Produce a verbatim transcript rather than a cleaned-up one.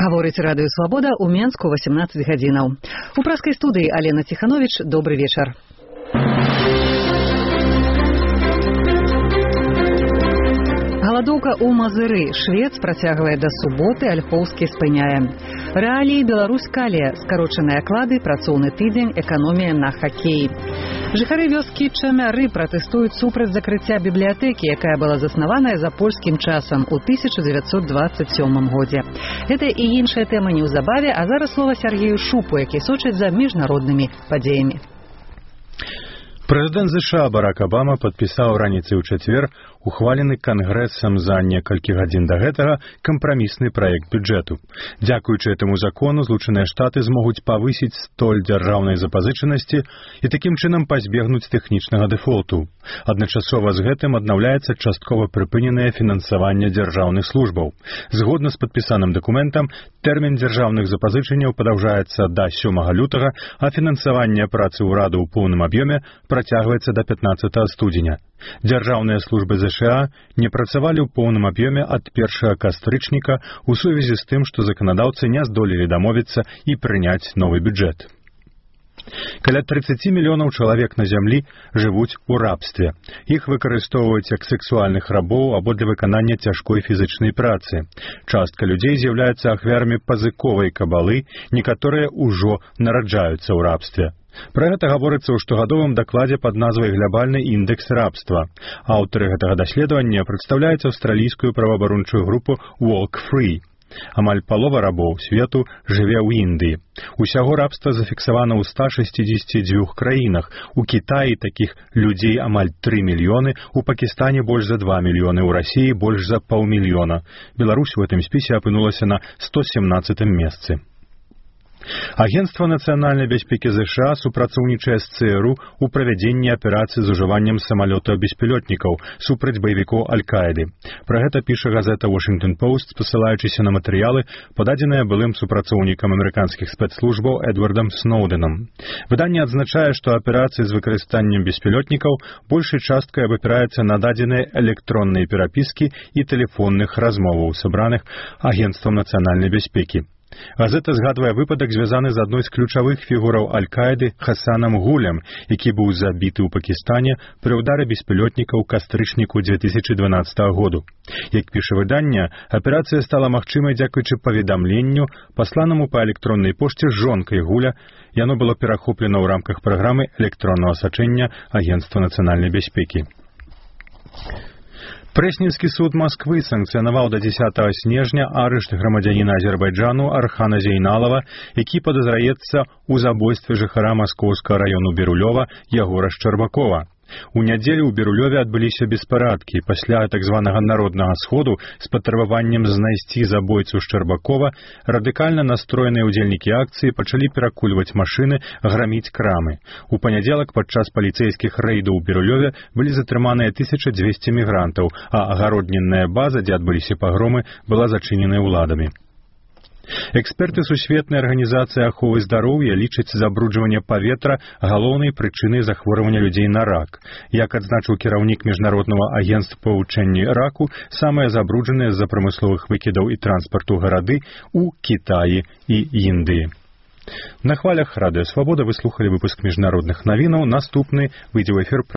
Гаворыць радыё Свабода ў Менску восемнадцать гадзінаў. У праскай студыі Алена Ціхановіч. Добры вечар. Галадоўка ў Мазыры. Швец працягвае да суботы, Альхоўскі спыняе. Рэаліі Беларусь кале. Скарочаныя аклады, працоўны тыдзень, эканомія на хакей. Жыхары вёскі Чамяры пратэстуюць супраць закрыцця бібліятэкі, якая была заснаваная за польскім часам у тысяча дзевяцьсот дваццаць сёмым годзе. Гэта і іншая тэма неўзабаве, а зараз слова Сергею Шупу, які сочыць за міжнароднымі падзеямі. Прэзідэнт ЗША Барак Абама падпісаў раніцай у чацвер ухвалены Кангрэсам за некалькі гадзін да гэтага кампрамісны праект бюджэту. Дзякуючы этому закону Злучаныя Штаты змогуць павысіць столь дзяржаўнай запазычанасці і такім чынам пазбегнуць тэхнічнага дэфолту. Адначасова з гэтым аднаўляецца часткова прыпыненае фінансаванне дзяржаўных службаў. Згодна з падпісаным дакументам, тэрмін дзяржаўных запазычанняў падаўжаецца да сёмага лютага, а фінансаванне працы ўраду ў поўным аб'ёме працягваецца да пятнаццатага студзеня. Дзяржаўныя службы ЗША не працавалі ў поўным аб'ёме ад першага кастрычніка у сувязі з тым, што заканадаўцы не здолелі дамовіцца і прыняць новы бюджэт. Каля тридцать мільёнаў чалавек на зямлі жывуць у рабстве. Іх выкарыстоўваюць як сексуальных рабоў або для выканання цяжкой фізычнай працы. Частка людзей з'яўляюцца ахвярамі пазыковай кабалы, некаторыя ўжо нараджаюцца ў рабстве. Пра гэта гаворыцца ў штогадовым дакладзе пад назвай «Глобальны індекс рабства». Аўтары гэтага даследавання прадстаўляюць аўстралійскую праваабарончую групу «Walk Free». Амаль палова рабоў свету жыве ў Індыі. Усяго рабства зафіксавана ў ста шэсцідзесяці дзвюх краінах. У Кітаі такіх людзей амаль тры мільёны, у Пакістане больш за два мільёны, у Расіі больш за паўмільёна. Беларусь у гэтым спісе апынулася на сто семнаццатым месцы. Агенцтва нацыянальнай бяспекі ЗША супрацоўнічае з ЦРУ ў правядзенні аперацыі з ужываннем самалётаў-беспілётнікаў супраць баевікоў Аль-Каіды. Пра гэта піша газета «Washington Post», спасылаючыся на матэрыялы, пададзеныя былым супрацоўнікам амерыканскіх спецслужбаў Эдвардам Сноўдэнам. Выданне адзначае, што аперацыі з выкарыстаннем беспілётнікаў большай часткай абапіраецца на дадзеныя электронныя перапіскі і тэлефонных размоваў, сабраных агенцтвам нацыянальнай бяспекі. Газета згадвае выпадак, звязаны з адной з ключавых фігураў Аль-Каіды Хасанам Гулем, які быў забіты ў Пакістане пры ўдары беспілётніка ў кастрычніку две тысячы дванаццатага году. Як піша выданне, аперацыя стала магчымай дзякуючы паведамленню, пасланаму па электроннай пошце жонкай Гуля. Яно было перахоплена ў рамках праграмы электроннага сачэння Агенцтва нацыянальнай бяспекі. Прэсненскі суд Масквы санкцыянаваў да дзесятага снежня арышт грамадзяніна Азербайджану Архана Зейналава, які падазраецца ў забойстве жыхара маскоўскага раёну Бірулёва Ягора Шчарбакова. У нядзелю ў Бірулёве адбыліся беспарадкі. Пасля так званага народнага сходу з патрабаваннем знайсці забойцу Шчарбакова радыкальна настроеныя ўдзельнікі акцыі пачалі перакульваць машыны, граміць крамы. У панядзелак падчас паліцэйскіх рэйдаў у Бірулёве былі затрыманыя тысяча дзвесце мігрантаў, а агароднінная база, дзе адбыліся пагромы, была зачыненая ўладамі. Эксперты Сусветнай арганізацыі аховы здароўя лічаць забруджванне паветра галоўнай прычынай захворвання людзей на рак. Як адзначыў кіраўнік міжнароднага агенцтва па вывучэнні раку, самыя забруджаныя з-за прамысловых выкідаў і транспарту гарады ў Кітаі і Індыі. На хвалях радыё Свабода вы слухалі выпуск міжнародных навінаў. Наступны выйдзе ў эфір